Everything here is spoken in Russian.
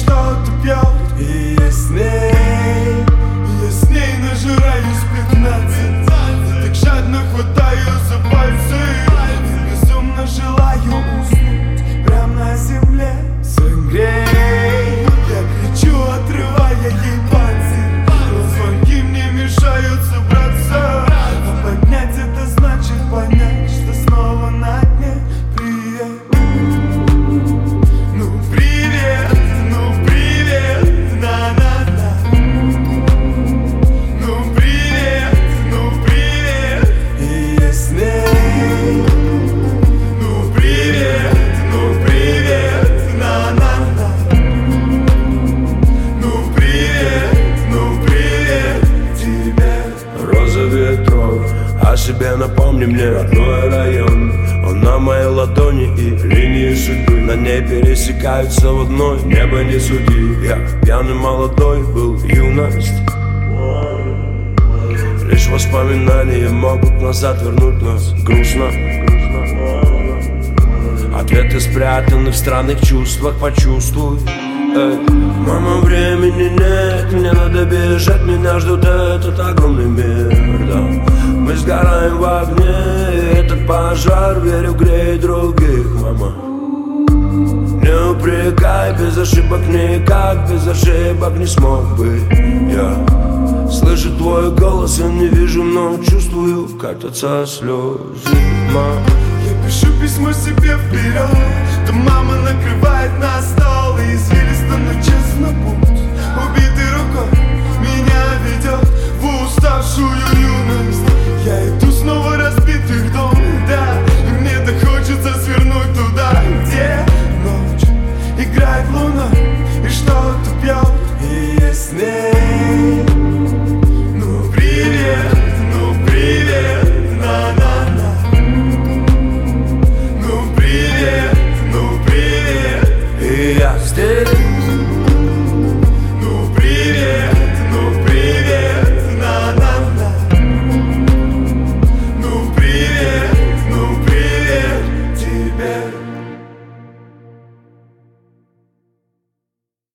что-то пьет. И я с ней нажираюсь 15. Так жадно хватаю за пальцы и безумно желаю уснуть прямо на земле. Согрей, я кричу, отрывая ей пальцы, но звонки мне мешают собраться. А поднять это значит понять, что снова на дне. Привет, ну привет, на-на-на. Ну привет, и я с ней. Ну привет, на-на-на. Ну привет тебе. Роза ветров, о себе напомни мне родной район. Он на моей ладони и линии судьбы на ней пересекаются в одной. Небо не суди, я пьяный молодой был, юность. Лишь воспоминания могут назад вернуть нас. Грустно. Ответы спрятаны в странных чувствах, почувствуй. Мама, времени нет, мне надо бежать, меня ждет этот огромный мир, да. Мы сгораем в огне, и этот пожар, верю, греет других, мама. Не упрекай, без ошибок никак, без ошибок не смог бы я. Слышу твой голос, я не вижу, но чувствую, катятся слезы, мама. Я пишу письмо себе вперед, то мама накрывает на стол и извилисто, но честно путь. Убитой рукой меня ведет в уставшую юность. Я иду снова разбитый в дом, да, и мне так хочется свернуть туда, где ночь играет луна и что-то пьет. И я с ней. Ну привет, на-на-на. Ну привет, и я здесь. ну привет, на-на-на. Ну привет тебе.